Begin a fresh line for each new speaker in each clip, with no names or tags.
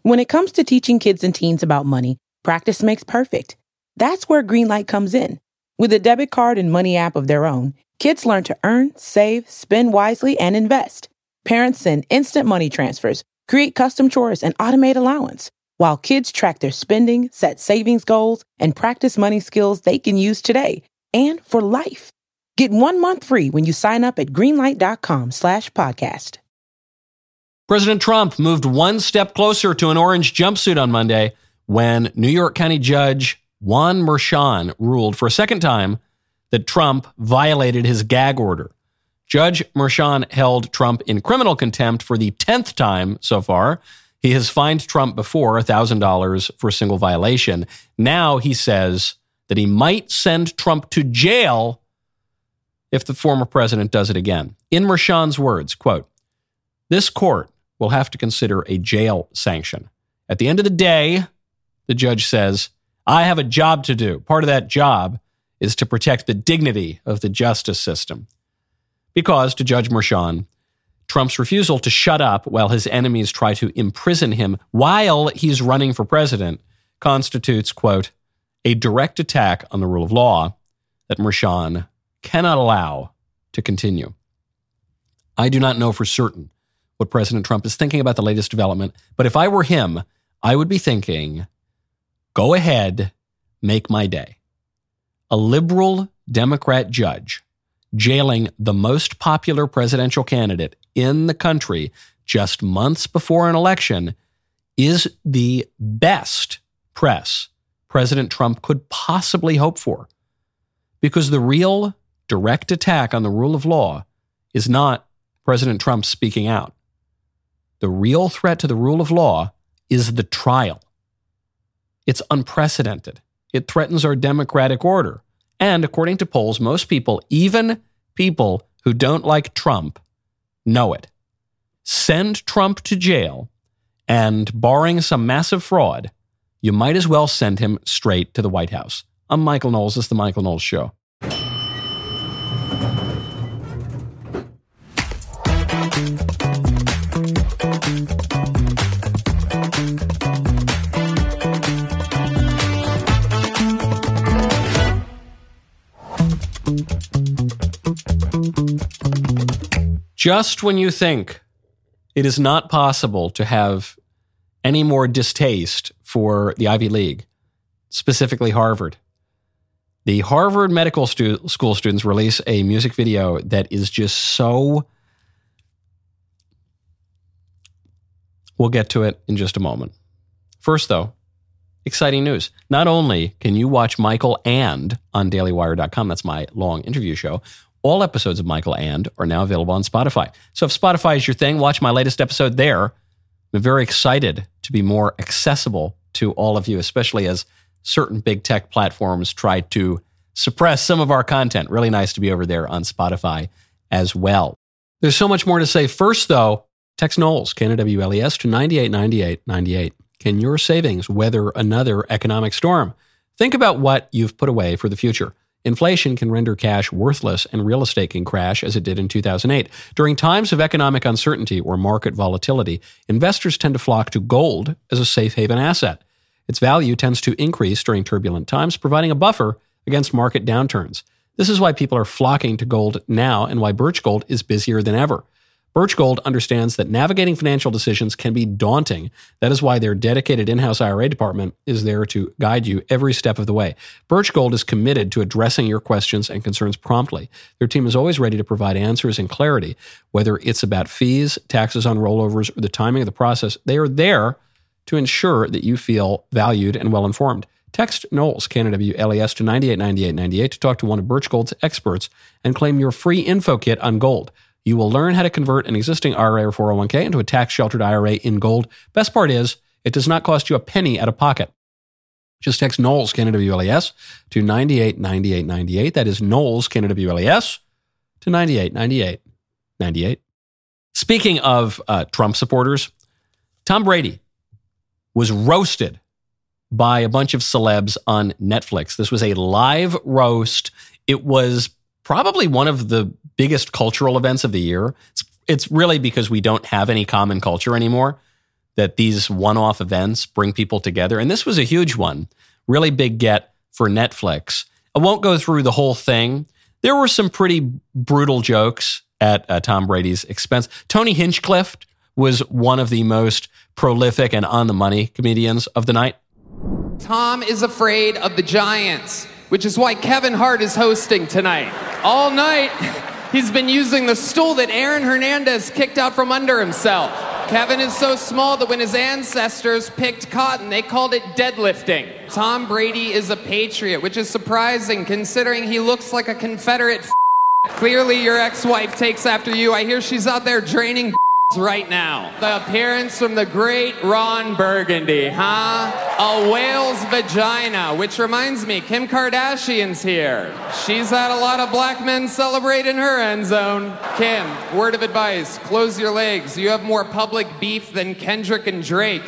When it comes to teaching kids and teens about money, practice makes perfect. That's where Greenlight comes in. With a debit card and money app of their own, kids learn to earn, save, spend wisely, and invest. Parents send instant money transfers, create custom chores, and automate allowance, while kids track their spending, set savings goals, and practice money skills they can use today and for life. Get 1 month free when you sign up at greenlight.com/podcast.
President Trump moved one step closer to an orange jumpsuit on Monday when New York County Judge Juan Merchan ruled for a second time that Trump violated his gag order. Judge Merchan held Trump in criminal contempt for the 10th time so far. He has fined Trump before $1,000 for a single violation. Now he says that he might send Trump to jail if the former president does it again. In Merchan's words, quote, "This court will have to consider a jail sanction. At the end of the day," the judge says, "I have a job to do. Part of that job is to protect the dignity of the justice system." Because, to Judge Merchan, Trump's refusal to shut up while his enemies try to imprison him while he's running for president constitutes, quote, "a direct attack on the rule of law that Merchan cannot allow to continue." I do not know for certain what President Trump is thinking about the latest development, but if I were him, I would be thinking, go ahead, make my day. A liberal Democrat judge jailing the most popular presidential candidate in the country just months before an election is the best press President Trump could possibly hope for. Because the real direct attack on the rule of law is not President Trump speaking out. The real threat to the rule of law is the trial. It's unprecedented. It threatens our democratic order. And according to polls, most people, even people who don't like Trump, know it. Send Trump to jail, and barring some massive fraud, you might as well send him straight to the White House. I'm Michael Knowles. This is The Michael Knowles Show. Just when you think it is not possible to have any more distaste for the Ivy League, specifically Harvard, the Harvard Medical School students release a music video that is just so... We'll get to it in just a moment. First, though, exciting news. Not only can you watch Michael And on dailywire.com, that's my long interview show, all episodes of Michael And are now available on Spotify. So if Spotify is your thing, watch my latest episode there. I'm very excited to be more accessible to all of you, especially as certain big tech platforms try to suppress some of our content. Really nice to be over there on Spotify as well. There's so much more to say. First, though, text Knowles, K-N-W-L-E-S, to 989898. Can your savings weather another economic storm? Think about what you've put away for the future. Inflation can render cash worthless and real estate can crash as it did in 2008. During times of economic uncertainty or market volatility, investors tend to flock to gold as a safe haven asset. Its value tends to increase during turbulent times, providing a buffer against market downturns. This is why people are flocking to gold now and why Birch Gold is busier than ever. Birch Gold understands that navigating financial decisions can be daunting. That is why their dedicated in-house IRA department is there to guide you every step of the way. Birch Gold is committed to addressing your questions and concerns promptly. Their team is always ready to provide answers and clarity. Whether it's about fees, taxes on rollovers, or the timing of the process, they are there to ensure that you feel valued and well-informed. Text Knowles, K-N-W-L-E-S, to 989898 to talk to one of Birch Gold's experts and claim your free info kit on gold. You will learn how to convert an existing IRA or 401k into a tax-sheltered IRA in gold. Best part is, it does not cost you a penny out of pocket. Just text Knowles, K-N-W-L-E-S, to 989898. That is Knowles, K-N-W-L-E-S, to 989898. Speaking of Trump supporters, Tom Brady was roasted by a bunch of celebs on Netflix. This was a live roast. It was probably one of the biggest cultural events of the year. It's really because we don't have any common culture anymore. that these one-off events bring people together. And this was a huge one. Really big get for Netflix. I won't go through the whole thing. There were some pretty brutal jokes at Tom Brady's expense. Tony Hinchcliffe was one of the most prolific and on-the-money comedians of the night.
Tom is afraid of the Giants, which is why Kevin Hart is hosting tonight. All night, he's been using the stool that Aaron Hernandez kicked out from under himself. Kevin is so small that when his ancestors picked cotton, they called it deadlifting. Tom Brady is a patriot, which is surprising considering he looks like a Confederate. Clearly your ex-wife takes after you. I hear she's out there draining right now. The appearance from the great Ron Burgundy, huh? A whale's vagina, which reminds me, Kim Kardashian's here. She's had a lot of black men celebrate in her end zone. Kim, word of advice, close your legs. You have more public beef than Kendrick and Drake.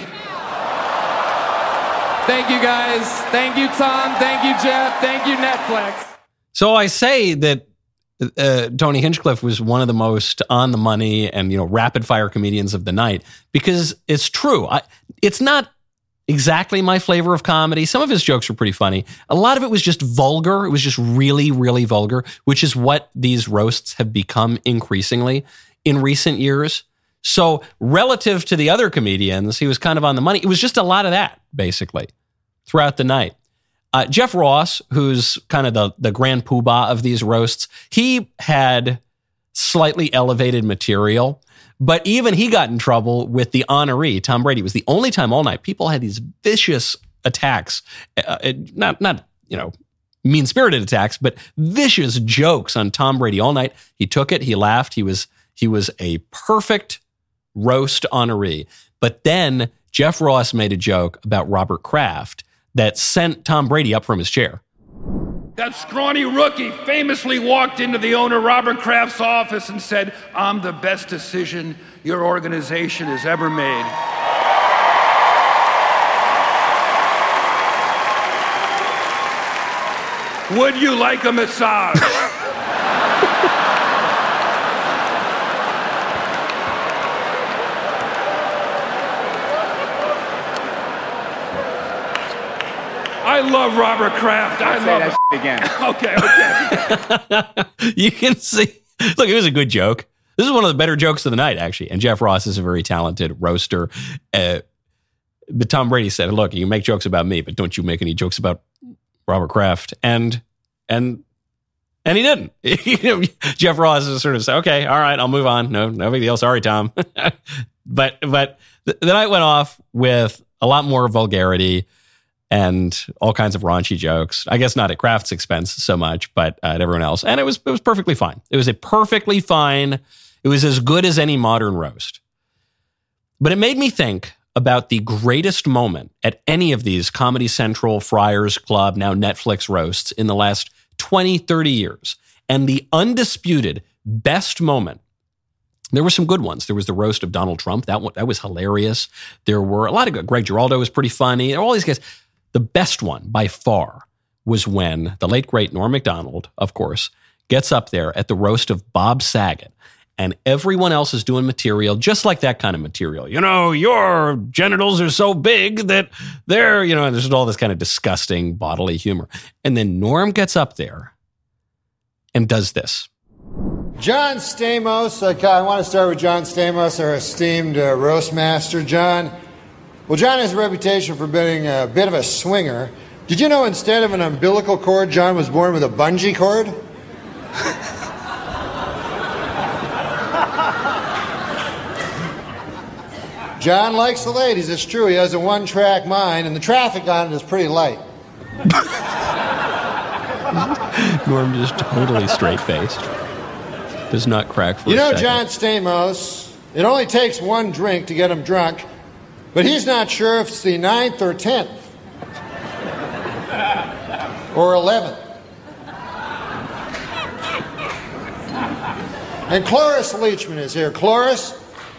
Thank you guys. Thank you, Tom. Thank you, Jeff. Thank you, Netflix.
So I say that Tony Hinchcliffe was one of the most on the money and, rapid fire comedians of the night because it's true. It's not exactly my flavor of comedy. Some of his jokes were pretty funny. A lot of it was just vulgar. It was just really, really vulgar, which is what these roasts have become increasingly in recent years. So relative to the other comedians, he was kind of on the money. It was just a lot of that, basically, throughout the night. Jeff Ross, who's kind of the grand poobah of these roasts, he had slightly elevated material, but even he got in trouble with the honoree, Tom Brady. It was the only time all night people had these vicious attacks, not mean-spirited attacks, but vicious jokes on Tom Brady all night. He took it, he laughed, he was a perfect roast honoree. But then Jeff Ross made a joke about Robert Kraft that sent Tom Brady up from his chair.
That scrawny rookie famously walked into the owner Robert Kraft's office and said, "I'm the best decision your organization has ever made." Would you like a massage? I love Robert Kraft. I love
that again.
Okay. You can see. Look, it was a good joke. This is one of the better jokes of the night, actually. And Jeff Ross is a very talented roaster. But Tom Brady said, "Look, you can make jokes about me, but don't you make any jokes about Robert Kraft." And he didn't. Jeff Ross is sort of said, "Okay, all right, I'll move on. No big deal. Sorry, Tom." But the night went off with a lot more vulgarity and all kinds of raunchy jokes. I guess not at Kraft's expense so much, but at everyone else. And it was perfectly fine. It was it was as good as any modern roast. But it made me think about the greatest moment at any of these Comedy Central, Friars Club, now Netflix roasts in the last 20, 30 years. And the undisputed best moment, there were some good ones. There was the roast of Donald Trump. That was hilarious. There were a lot of good. Greg Giraldo was pretty funny. All these guys. The best one by far was when the late, great Norm Macdonald, of course, gets up there at the roast of Bob Saget, and everyone else is doing material just like that kind of material. Your genitals are so big that they're, and there's all this kind of disgusting bodily humor. And then Norm gets up there and does this.
John Stamos, I want to start with John Stamos, our esteemed roast master. John, well, John has a reputation for being a bit of a swinger. Did you know instead of an umbilical cord, John was born with a bungee cord? John likes the ladies, it's true. He has a one-track mind, and the traffic on it is pretty light.
Norm just totally straight-faced. Does not crack for a second.
John Stamos, it only takes one drink to get him drunk, but he's not sure if it's the 9th or 10th or 11th. And Cloris Leachman is here. Cloris?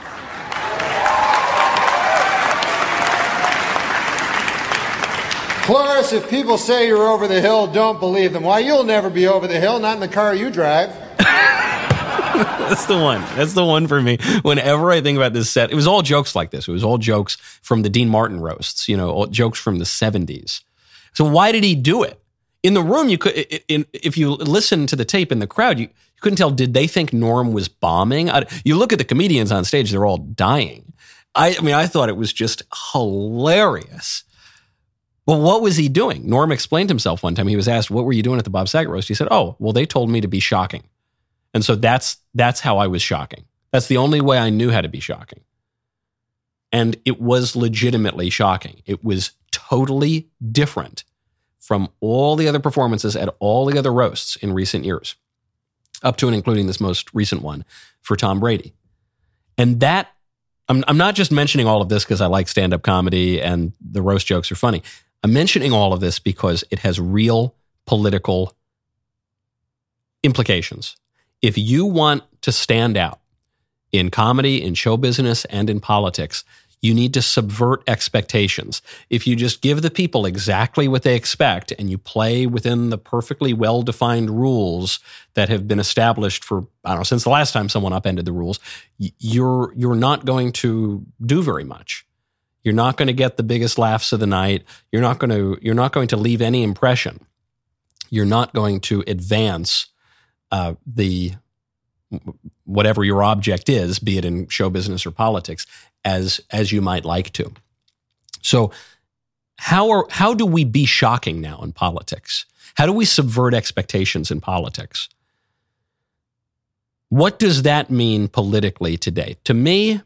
Cloris, if people say you're over the hill, don't believe them. Why, you'll never be over the hill, not in the car you drive.
That's the one. That's the one for me. Whenever I think about this set, it was all jokes like this. It was all jokes from the Dean Martin roasts, all jokes from the 70s. So why did he do it? In the room, you could, if you listen to the tape in the crowd, you couldn't tell, did they think Norm was bombing? You look at the comedians on stage, they're all dying. I thought it was just hilarious. Well, what was he doing? Norm explained himself one time. He was asked, what were you doing at the Bob Saget roast? He said, oh, well, they told me to be shocking. And so that's how I was shocking. That's the only way I knew how to be shocking. And it was legitimately shocking. It was totally different from all the other performances at all the other roasts in recent years, up to and including this most recent one for Tom Brady. And that, I'm not just mentioning all of this because I like stand-up comedy and the roast jokes are funny. I'm mentioning all of this because it has real political implications. If you want to stand out in comedy, in show business, and in politics, you need to subvert expectations. If you just give the people exactly what they expect and you play within the perfectly well-defined rules that have been established for, since the last time someone upended the rules, you're not going to do very much. You're not going to get the biggest laughs of the night. You're not going to leave any impression. You're not going to advance the whatever your object is, be it in show business or politics, as you might like to. So how do we be shocking now in politics? How do we subvert expectations in politics? What does that mean politically today? To me,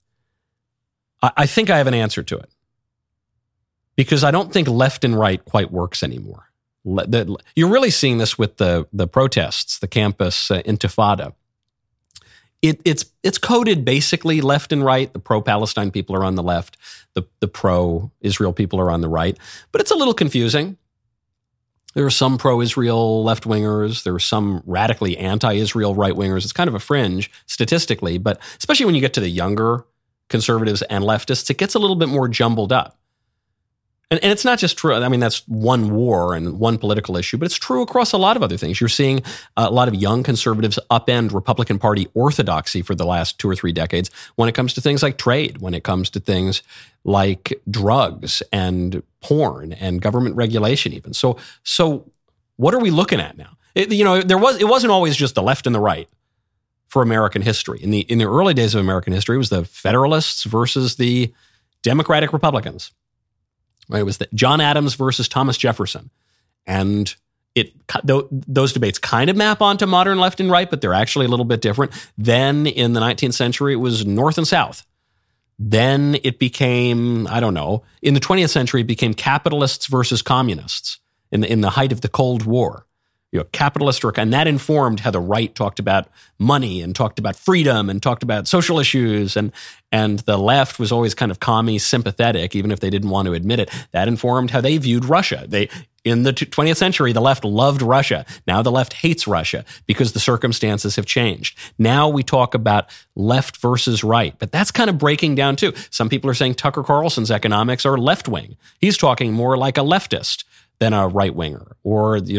I think I have an answer to it. Because I don't think left and right quite works anymore. You're really seeing this with the protests, the campus intifada. It's coded basically left and right. The pro-Palestine people are on the left. The pro-Israel people are on the right. But it's a little confusing. There are some pro-Israel left-wingers. There are some radically anti-Israel right-wingers. It's kind of a fringe statistically, but especially when you get to the younger conservatives and leftists, it gets a little bit more jumbled up. And it's not just true. I mean, that's one war and one political issue, but it's true across a lot of other things. You're seeing a lot of young conservatives upend Republican Party orthodoxy for the last 2 or 3 decades when it comes to things like trade, when it comes to things like drugs and porn and government regulation even. So what are we looking at now? It wasn't always just the left and the right for American history. In the early days of American history, it was the Federalists versus the Democratic Republicans. Right? It was John Adams versus Thomas Jefferson. And those debates kind of map onto modern left and right, but they're actually a little bit different. Then in the 19th century, it was North and South. Then it became, in the 20th century, it became capitalists versus communists in the height of the Cold War. Capitalist work, and that informed how the right talked about money and talked about freedom and talked about social issues, and the left was always kind of commie sympathetic, even if they didn't want to admit it. That informed how they viewed Russia. In the 20th century, the left loved Russia. Now the left hates Russia because the circumstances have changed. Now we talk about left versus right, but that's kind of breaking down too. Some people are saying Tucker Carlson's economics are left-wing. He's talking more like a leftist than a right-winger, or the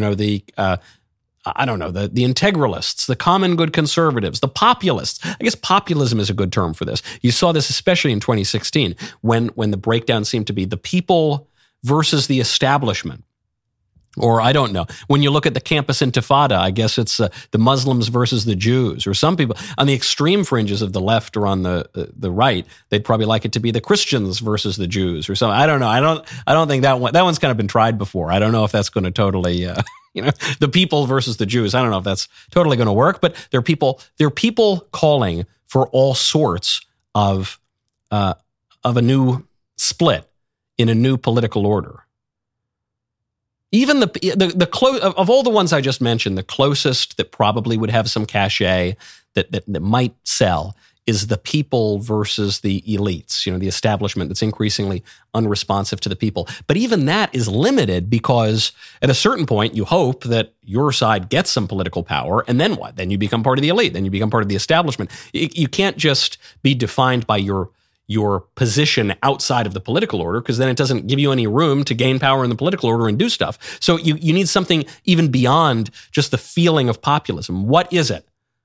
integralists, the common good conservatives, the populists. I guess populism is a good term for this. You saw this especially in 2016 when the breakdown seemed to be the people versus the establishment. Or when you look at the campus intifada, I guess it's the Muslims versus the Jews. Or some people on the extreme fringes of the left or on the right, they'd probably like it to be the Christians versus the Jews or something. I don't know. I don't think that one's kind of been tried before. I don't know if that's going to totally, the people versus the Jews. I don't know if that's totally going to work. But there are people calling for all sorts of a new split in a new political order. Even of all the ones I just mentioned, the closest that probably would have some cachet that might sell is the people versus the elites, the establishment that's increasingly unresponsive to the people. But even that is limited because at a certain point, you hope that your side gets some political power, and then what? Then you become part of the elite. Then you become part of the establishment. You can't just be defined by your position outside of the political order, because then it doesn't give you any room to gain power in the political order and do stuff. So you need something even beyond just the feeling of populism. What is it?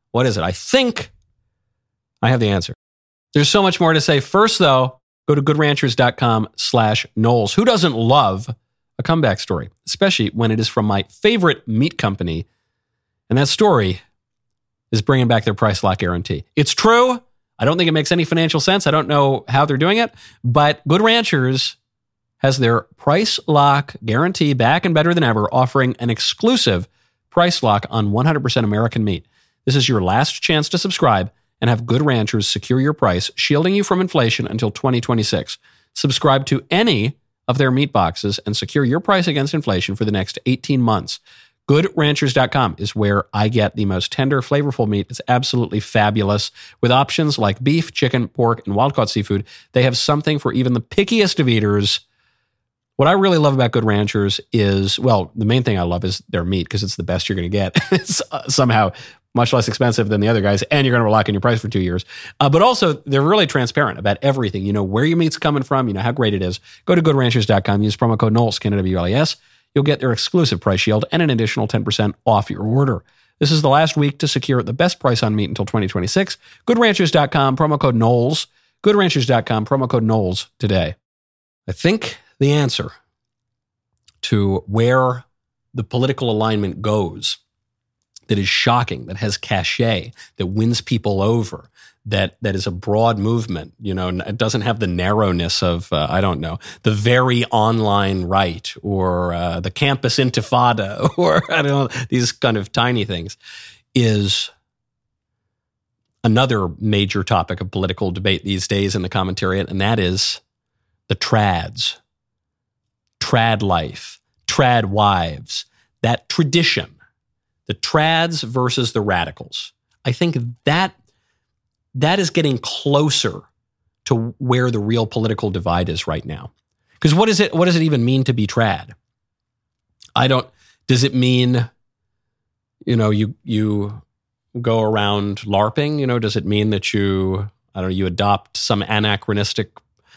What is it? I think I have the answer. There's so much more to say. First, though, go to goodranchers.com/Knowles. Who doesn't love a comeback story, especially when it is from my favorite meat company? And that story is bringing back their price lock guarantee. It's true. I don't think it makes any financial sense. I don't know how they're doing it, but Good Ranchers has their price lock guarantee back and better than ever, offering an exclusive price lock on 100% American meat. This is your last chance to subscribe and have Good Ranchers secure your price, shielding you from inflation until 2026. Subscribe to any of their meat boxes and secure your price against inflation for the next 18 months. GoodRanchers.com is where I get the most tender, flavorful meat. It's absolutely fabulous. With options like beef, chicken, pork, and wild-caught seafood, they have something for even the pickiest of eaters. What I really love about Good Ranchers is, well, the main thing I love is their meat because it's the best you're going to get. It's somehow much less expensive than the other guys, and you're going to lock in your price for 2 years. But also, they're really transparent about everything. You know where your meat's coming from. You know how great it is. Go to GoodRanchers.com. Use promo code Knowles, KNWLES. You'll get their exclusive price shield and an additional 10% off your order. This is the last week to secure the best price on meat until 2026. GoodRanchers.com, promo code Knowles. GoodRanchers.com, promo code Knowles today. I think the answer to where the political alignment goes that is shocking, that has cachet, that wins people over, that is a broad movement, you know, it doesn't have the narrowness of, I don't know, the very online right or the campus intifada or, I don't know, these kind of tiny things, is another major topic of political debate these days in the commentariat, and that is the trads. Trad life, trad wives, that tradition, the trads versus the radicals. I think that is getting closer to where the real political divide is right now. Because what does it even mean to be trad? Does it mean, you know, you go around LARPing? You know, does it mean that you adopt some anachronistic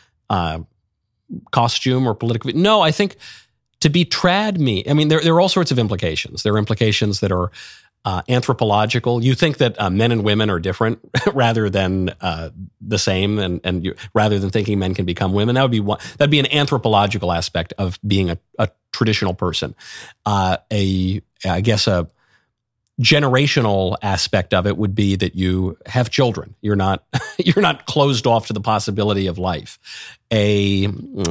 costume or political? No, I think to be trad there are all sorts of implications. There are implications that are anthropological. You think that men and women are different rather than the same, and rather than thinking men can become women. That'd be an anthropological aspect of being a traditional person. I guess a generational aspect of it would be that you have children. You're not closed off to the possibility of life. A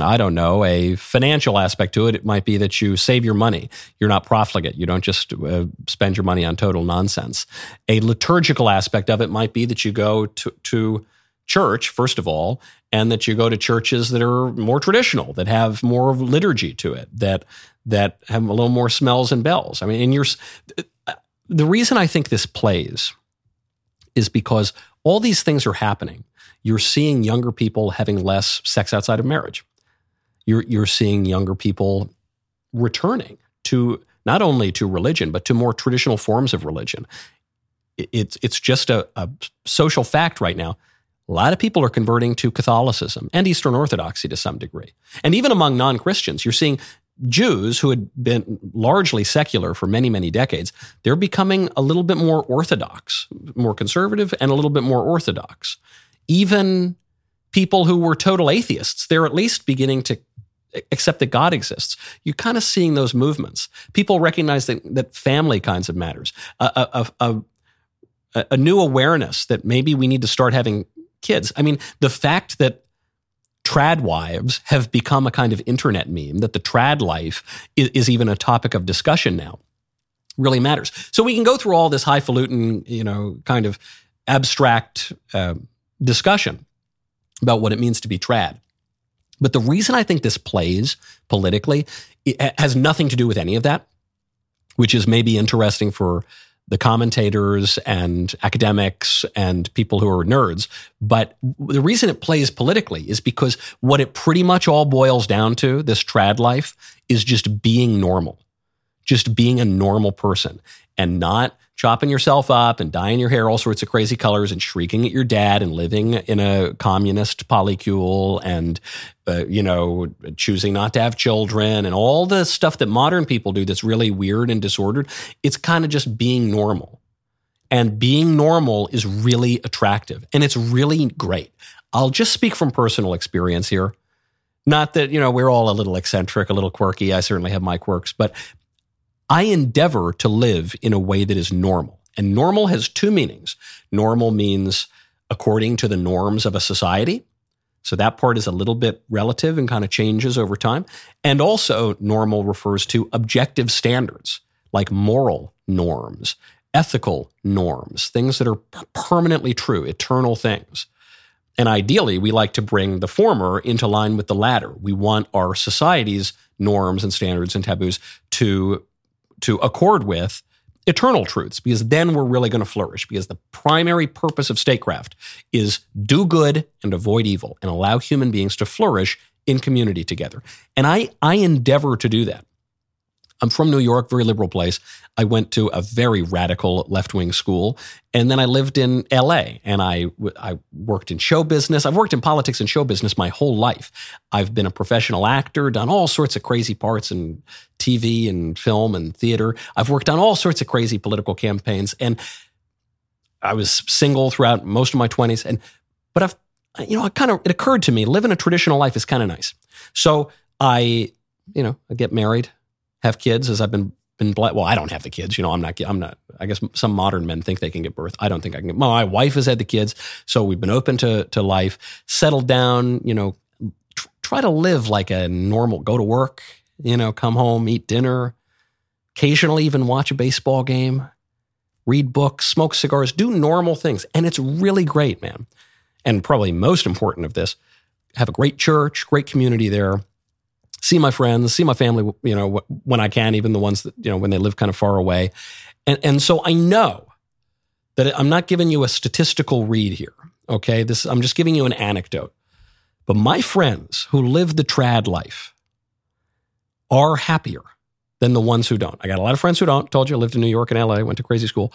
financial aspect to it, it might be that you save your money. You're not profligate. You don't just spend your money on total nonsense. A liturgical aspect of it might be that you go to church, first of all, and that you go to churches that are more traditional, that have more liturgy to it, that have a little more smells and bells. I mean, the reason I think this plays is because all these things are happening. You're seeing younger people having less sex outside of marriage. You're seeing younger people returning to not only to religion, but to more traditional forms of religion. It's just a social fact right now. A lot of people are converting to Catholicism and Eastern Orthodoxy to some degree. And even among non-Christians, you're seeing Jews who had been largely secular for many, many decades, they're becoming a little bit more orthodox, more conservative, and a little bit more orthodox. Even people who were total atheists, they're at least beginning to accept that God exists. You're kind of seeing those movements. People recognize that family kinds of matters. A new awareness that maybe we need to start having kids. I mean, the fact that trad wives have become a kind of internet meme, that the trad life is even a topic of discussion now, really matters. So we can go through all this highfalutin, kind of abstract discussion about what it means to be trad. But the reason I think this plays politically, it has nothing to do with any of that, which is maybe interesting for the commentators and academics and people who are nerds. But the reason it plays politically is because what it pretty much all boils down to, this trad life, is just being normal, just being a normal person and not chopping yourself up and dyeing your hair all sorts of crazy colors and shrieking at your dad and living in a communist polycule and, choosing not to have children and all the stuff that modern people do that's really weird and disordered. It's kind of just being normal. And being normal is really attractive, and it's really great. I'll just speak from personal experience here. Not that, we're all a little eccentric, a little quirky. I certainly have my quirks, but I endeavor to live in a way that is normal. And normal has two meanings. Normal means according to the norms of a society. So that part is a little bit relative and kind of changes over time. And also normal refers to objective standards like moral norms, ethical norms, things that are permanently true, eternal things. And ideally, we like to bring the former into line with the latter. We want our society's norms and standards and taboos to accord with eternal truths, because then we're really going to flourish, because the primary purpose of statecraft is do good and avoid evil and allow human beings to flourish in community together. And I endeavor to do that. I'm from New York, very liberal place. I went to a very radical left-wing school, and then I lived in LA, and I worked in show business. I've worked in politics and show business my whole life. I've been a professional actor, done all sorts of crazy parts in TV and film and theater. I've worked on all sorts of crazy political campaigns, and I was single throughout most of my 20s. But it occurred to me, living a traditional life is kind of nice. So I get married, have kids, as I've been blessed. Well, I don't have the kids, I'm not, I guess some modern men think they can get birth. I don't think I can get, my wife has had the kids. So we've been open to life, settled down, try to live like a normal, go to work, come home, eat dinner, occasionally even watch a baseball game, read books, smoke cigars, do normal things. And it's really great, man. And probably most important of this, have a great church, great community there. See my friends, see my family, when I can, even the ones that, when they live kind of far away. And so I know that I'm not giving you a statistical read here, okay? I'm just giving you an anecdote. But my friends who live the trad life are happier than the ones who don't. I got a lot of friends who don't. Told you I lived in New York and LA, went to crazy school.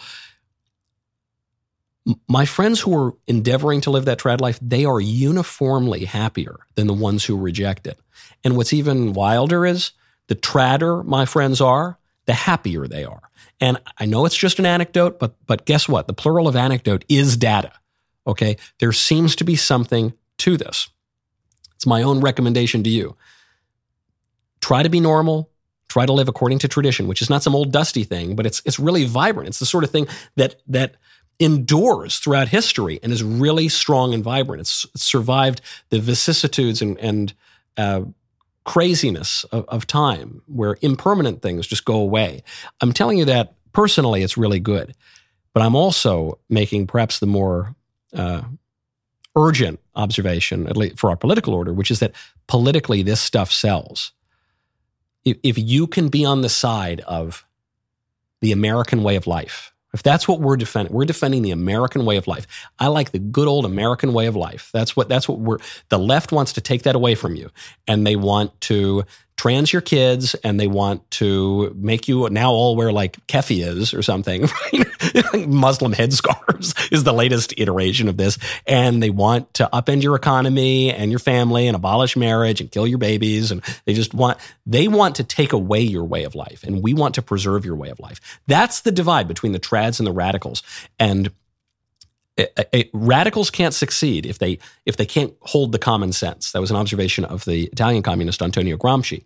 My friends who are endeavoring to live that trad life, they are uniformly happier than the ones who reject it. And what's even wilder is the tradder my friends are, the happier they are. And I know it's just an anecdote, but guess what? The plural of anecdote is data, okay? There seems to be something to this. It's my own recommendation to you. Try to be normal. Try to live according to tradition, which is not some old dusty thing, but it's really vibrant. It's the sort of thing that endures throughout history and is really strong and vibrant. It's survived the vicissitudes and craziness of time where impermanent things just go away. I'm telling you that personally, it's really good. But I'm also making perhaps the more urgent observation, at least for our political order, which is that politically this stuff sells. If you can be on the side of the American way of life, if that's what we're defending the American way of life. I like the good old American way of life. That's what the left wants to take that away from you. And they want to trans your kids, and they want to make you now all wear like keffiyehs or something. Muslim headscarves is the latest iteration of this. And they want to upend your economy and your family and abolish marriage and kill your babies. And they want to take away your way of life. And we want to preserve your way of life. That's the divide between the trads and the radicals. And radicals can't succeed if they can't hold the common sense. That was an observation of the Italian communist Antonio Gramsci.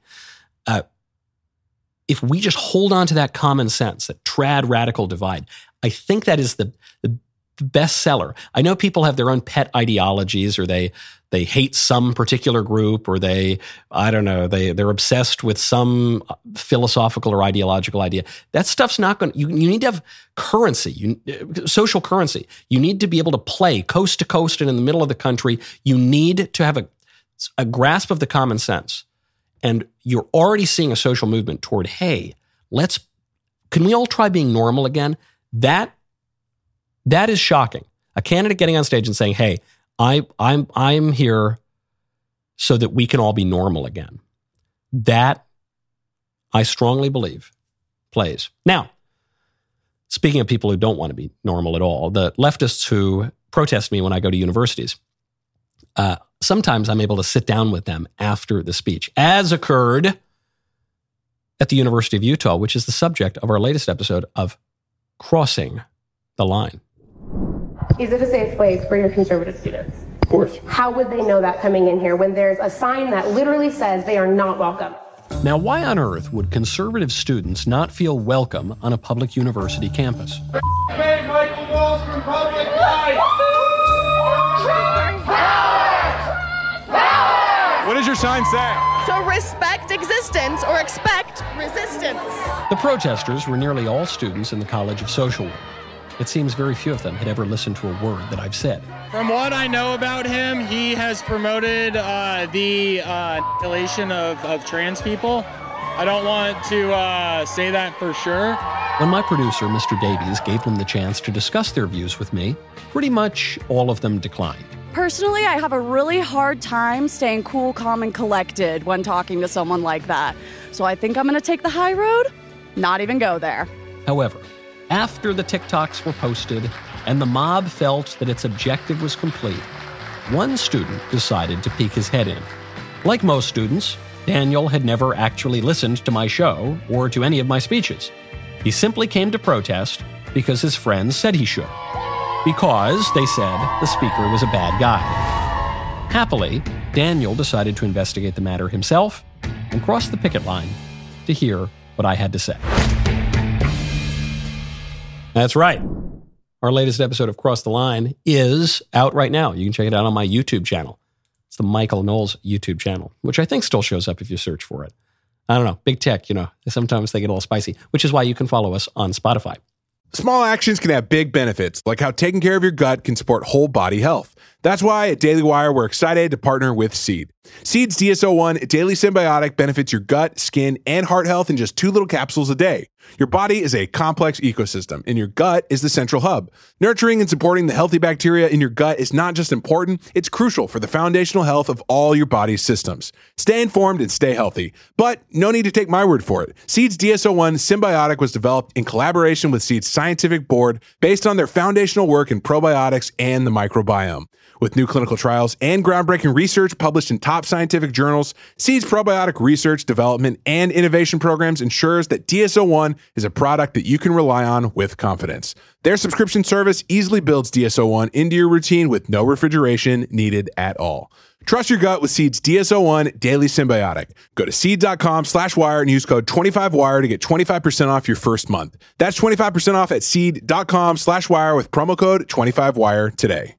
If we just hold on to that common sense, that trad-radical divide, I think that is the best seller. I know people have their own pet ideologies, or they hate some particular group, or they're obsessed with some philosophical or ideological idea. That stuff's not going to, you need to have currency, social currency. You need to be able to play coast to coast and in the middle of the country. You need to have a grasp of the common sense. And you're already seeing a social movement toward, hey, can we all try being normal again? That is shocking. A candidate getting on stage and saying, hey, I'm here so that we can all be normal again. That, I strongly believe, plays. Now, speaking of people who don't want to be normal at all, the leftists who protest me when I go to universities, sometimes I'm able to sit down with them after the speech, as occurred at the University of Utah, which is the subject of our latest episode of Crossing The Line.
Is it a safe place for your conservative students?
Of course.
How would they know that coming in here when there's a sign that literally says they are not welcome?
Now, why on earth would conservative students not feel welcome on a public university campus?
Hey, Michael Knowles from Public Life!
What does your sign say?
So respect existence or expect resistance.
The protesters were nearly all students in the College of Social Work. It seems very few of them had ever listened to a word that I've said.
From what I know about him, he has promoted the annihilation of trans people. I don't want to say that for sure.
When my producer, Mr. Davies, gave them the chance to discuss their views with me, pretty much all of them declined.
Personally, I have a really hard time staying cool, calm, and collected when talking to someone like that. So I think I'm going to take the high road, not even go there.
However, after the TikToks were posted and the mob felt that its objective was complete, one student decided to peek his head in. Like most students, Daniel had never actually listened to my show or to any of my speeches. He simply came to protest because his friends said he should. Because, they said, the speaker was a bad guy. Happily, Daniel decided to investigate the matter himself and cross the picket line to hear what I had to say. That's right. Our latest episode of Cross the Line is out right now. You can check it out on my YouTube channel. It's the Michael Knowles YouTube channel, which I think still shows up if you search for it. I don't know. Big tech, sometimes they get a little spicy, which is why you can follow us on Spotify.
Small actions can have big benefits, like how taking care of your gut can support whole body health. That's why at Daily Wire, we're excited to partner with Seed. Seed's DSO1 Daily Symbiotic benefits your gut, skin, and heart health in just 2 little capsules a day. Your body is a complex ecosystem, and your gut is the central hub. Nurturing and supporting the healthy bacteria in your gut is not just important, it's crucial for the foundational health of all your body's systems. Stay informed and stay healthy. But no need to take my word for it. Seed's DSO1 Symbiotic was developed in collaboration with Seed's scientific board based on their foundational work in probiotics and the microbiome. With new clinical trials and groundbreaking research published in top scientific journals, Seed's probiotic research, development, and innovation programs ensures that DSO1 is a product that you can rely on with confidence. Their subscription service easily builds DSO1 into your routine with no refrigeration needed at all. Trust your gut with Seed's DSO1 Daily Symbiotic. Go to seed.com/wire and use code 25wire to get 25% off your first month. That's 25% off at seed.com/wire with promo code 25wire today.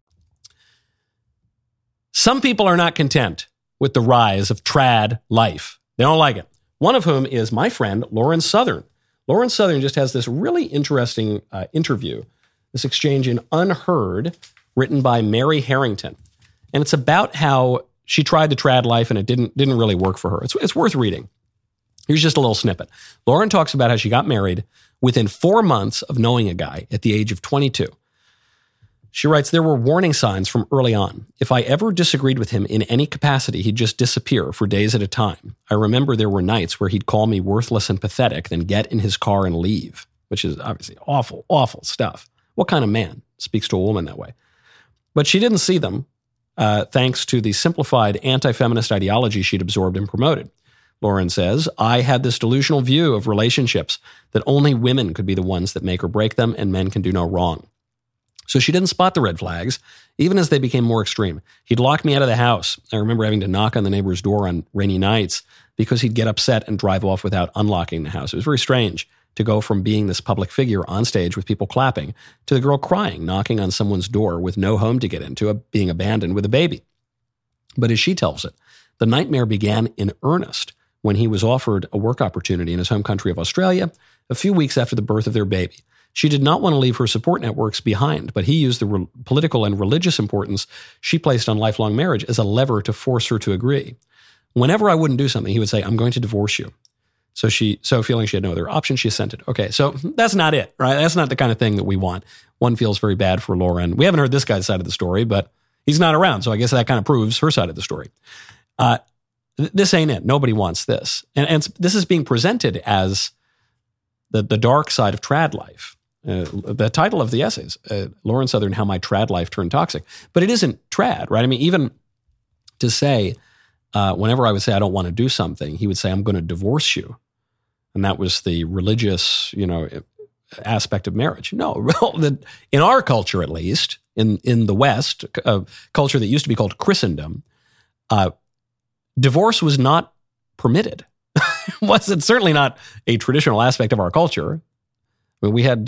Some people are not content with the rise of trad life. They don't like it. One of whom is my friend, Lauren Southern. Lauren Southern just has this really interesting interview, this exchange in Unheard, written by Mary Harrington. And it's about how she tried the trad life and it didn't really work for her. It's worth reading. Here's just a little snippet. Lauren talks about how she got married within 4 months of knowing a guy at the age of 22. She writes, there were warning signs from early on. If I ever disagreed with him in any capacity, he'd just disappear for days at a time. I remember there were nights where he'd call me worthless and pathetic, then get in his car and leave, which is obviously awful, awful stuff. What kind of man speaks to a woman that way? But she didn't see them, thanks to the simplified anti-feminist ideology she'd absorbed and promoted. Lauren says, I had this delusional view of relationships that only women could be the ones that make or break them and men can do no wrong. So she didn't spot the red flags, even as they became more extreme. He'd lock me out of the house. I remember having to knock on the neighbor's door on rainy nights because he'd get upset and drive off without unlocking the house. It was very strange to go from being this public figure on stage with people clapping to the girl crying, knocking on someone's door with no home to get into, being abandoned with a baby. But as she tells it, the nightmare began in earnest when he was offered a work opportunity in his home country of Australia a few weeks after the birth of their baby. She did not want to leave her support networks behind, but he used the political and religious importance she placed on lifelong marriage as a lever to force her to agree. Whenever I wouldn't do something, he would say, I'm going to divorce you. So feeling she had no other option, she assented. Okay, so that's not it, right? That's not the kind of thing that we want. One feels very bad for Lauren. We haven't heard this guy's side of the story, but he's not around, so I guess that kind of proves her side of the story. This ain't it. Nobody wants this. And this is being presented as the dark side of trad life. The title of the essays, Lauren Southern, How My Trad Life Turned Toxic. But it isn't trad, right? I mean, even to say, whenever I would say I don't want to do something, he would say, I'm going to divorce you. And that was the religious, aspect of marriage. No, in our culture, at least, in the West, a culture that used to be called Christendom, divorce was not permitted. It's certainly not a traditional aspect of our culture. I mean, we had,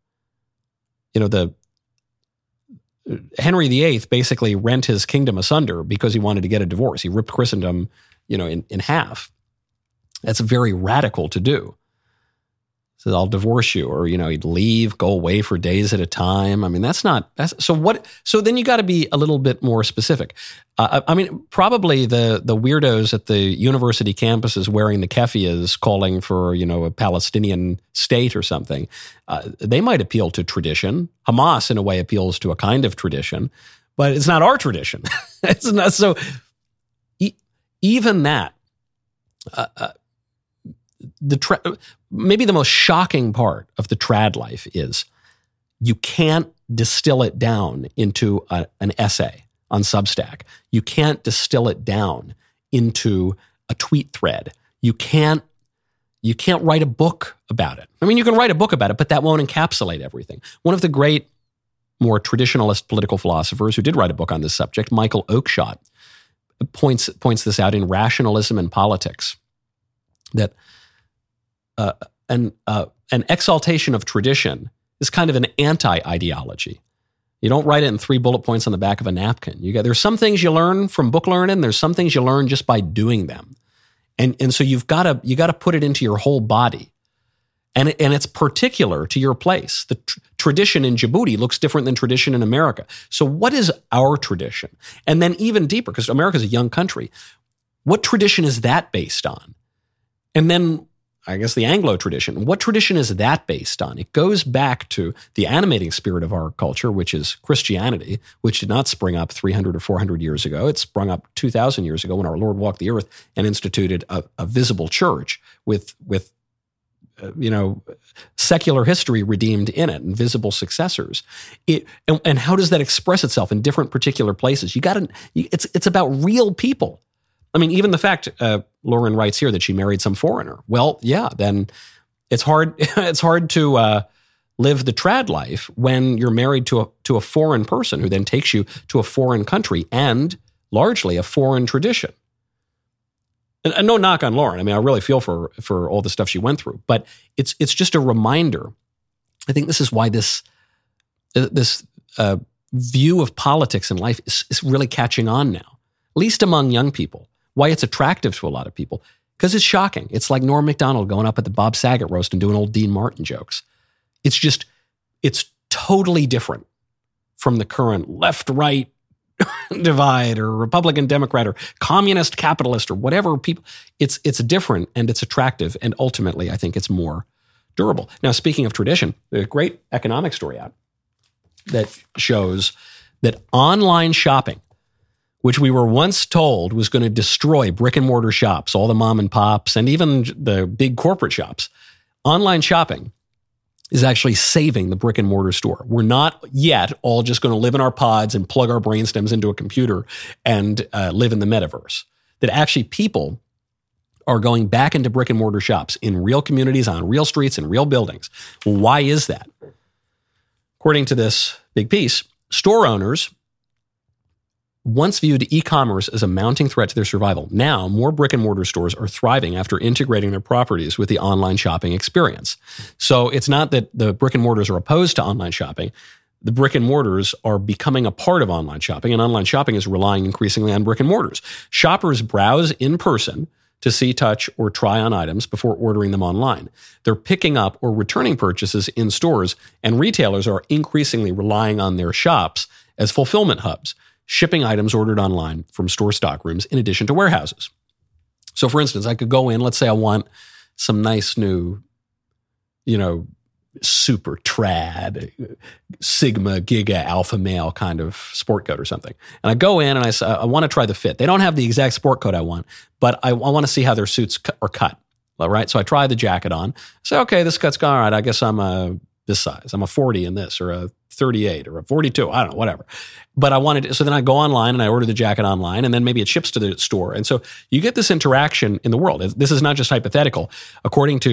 Henry VIII basically rent his kingdom asunder because he wanted to get a divorce. He ripped Christendom, in half. That's very radical to do. Says, I'll divorce you, or, he'd leave, go away for days at a time. I mean, so then you got to be a little bit more specific. Probably the weirdos at the university campuses wearing the keffiyehs calling for, a Palestinian state or something, they might appeal to tradition. Hamas, in a way, appeals to a kind of tradition, but it's not our tradition. It's not, so even that, maybe the most shocking part of the trad life is you can't distill it down into an essay on Substack. You can't distill it down into a tweet thread. You can't write a book about it. I mean, you can write a book about it, but that won't encapsulate everything. One of the great, more traditionalist political philosophers who did write a book on this subject, Michael Oakeshott, points this out in Rationalism and Politics, that an exaltation of tradition is kind of an anti-ideology. You don't write it in 3 bullet points on the back of a napkin. There's some things you learn from book learning. There's some things you learn just by doing them, and so you got to put it into your whole body, and it's particular to your place. The tradition in Djibouti looks different than tradition in America. So what is our tradition? And then even deeper, because America's a young country, what tradition is that based on? And then, I guess, the Anglo tradition. What tradition is that based on? It goes back to the animating spirit of our culture, which is Christianity, which did not spring up 300 or 400 years ago. It sprung up 2,000 years ago when our Lord walked the earth and instituted a visible church with secular history redeemed in it and visible successors. And how does that express itself in different particular places? It's about real people. I mean, even the fact Lauren writes here that she married some foreigner. Well, yeah, then it's hard. It's hard to live the trad life when you're married to a foreign person who then takes you to a foreign country and largely a foreign tradition. And no knock on Lauren. I mean, I really feel for all the stuff she went through, but it's just a reminder. I think this is why this view of politics and life is really catching on now, at least among young people. Why it's attractive to a lot of people, because it's shocking. It's like Norm Macdonald going up at the Bob Saget roast and doing old Dean Martin jokes. It's totally different from the current left-right divide or Republican Democrat or communist capitalist or whatever people. It's different and it's attractive, and ultimately I think it's more durable. Now, speaking of tradition, there's a great economic story out that shows that online shopping, which we were once told was going to destroy brick and mortar shops, all the mom and pops, and even the big corporate shops. Online shopping is actually saving the brick and mortar store. We're not yet all just going to live in our pods and plug our brainstems into a computer and live in the metaverse. That actually people are going back into brick and mortar shops in real communities, on real streets, in real buildings. Well, why is that? According to this big piece, store owners once viewed e-commerce as a mounting threat to their survival. Now, more brick and mortar stores are thriving after integrating their properties with the online shopping experience. So it's not that the brick and mortars are opposed to online shopping. The brick and mortars are becoming a part of online shopping, and online shopping is relying increasingly on brick and mortars. Shoppers browse in person to see, touch, or try on items before ordering them online. They're picking up or returning purchases in stores, and retailers are increasingly relying on their shops as fulfillment hubs, shipping items ordered online from store stockrooms in addition to warehouses. So, for instance, I could go in, let's say I want some nice new, super trad, Sigma, Giga, Alpha Male kind of sport coat or something. And I go in and I say, I want to try the fit. They don't have the exact sport coat I want, but I want to see how their suits are cut. All right. So I try the jacket on. Say, okay, this cut's all right. I guess I'm this size. I'm a 40 in this, or a 38 or a 42, I don't know, whatever. But I wanted, so then I go online and I order the jacket online, and then maybe it ships to the store. And so you get this interaction in the world. This is not just hypothetical. According to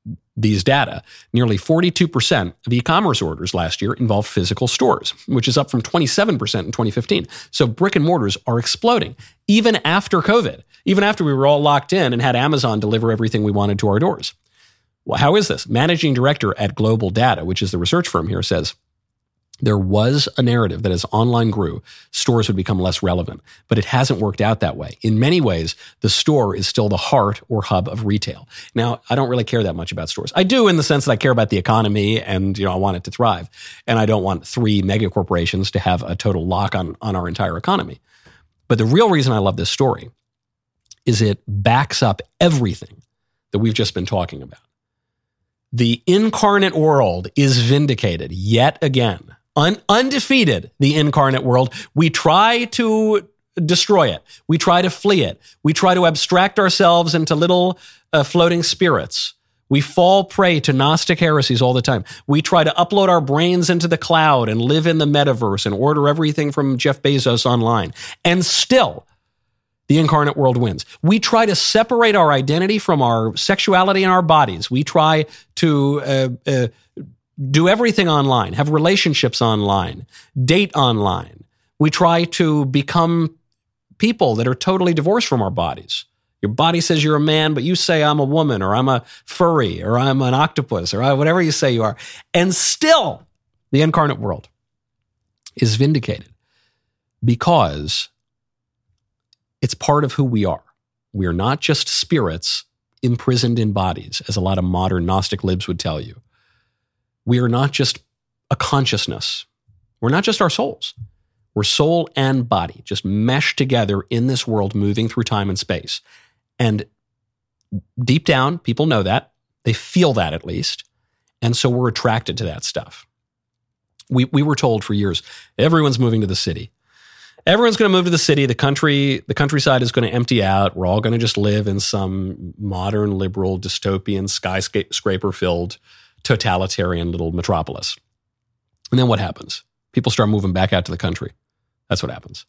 these data, nearly 42% of e-commerce orders last year involved physical stores, which is up from 27% in 2015. So brick and mortars are exploding, even after COVID, even after we were all locked in and had Amazon deliver everything we wanted to our doors. Well, how is this? Managing director at Global Data, which is the research firm here, says, there was a narrative that as online grew, stores would become less relevant, but it hasn't worked out that way. In many ways, the store is still the heart or hub of retail. Now, I don't really care that much about stores. I do in the sense that I care about the economy and, I want it to thrive. And I don't want 3 mega corporations to have a total lock on our entire economy. But the real reason I love this story is it backs up everything that we've just been talking about. The incarnate world is vindicated yet again. Undefeated, the incarnate world. We try to destroy it. We try to flee it. We try to abstract ourselves into little floating spirits. We fall prey to Gnostic heresies all the time. We try to upload our brains into the cloud and live in the metaverse and order everything from Jeff Bezos online. And still, the incarnate world wins. We try to separate our identity from our sexuality and our bodies. We try to do everything online, have relationships online, date online. We try to become people that are totally divorced from our bodies. Your body says you're a man, but you say I'm a woman, or I'm a furry, or I'm an octopus, or whatever you say you are. And still, the incarnate world is vindicated because it's part of who we are. We are not just spirits imprisoned in bodies, as a lot of modern Gnostic libs would tell you. We are not just a consciousness. We're not just our souls. We're soul and body, just meshed together in this world, moving through time and space. And deep down, people know that. They feel that at least. And so we're attracted to that stuff. We were told for years, everyone's moving to the city. Everyone's going to move to the city. The countryside is going to empty out. We're all going to just live in some modern, liberal, dystopian, skyscraper-filled, totalitarian little metropolis. And then what happens? People start moving back out to the country. That's what happens.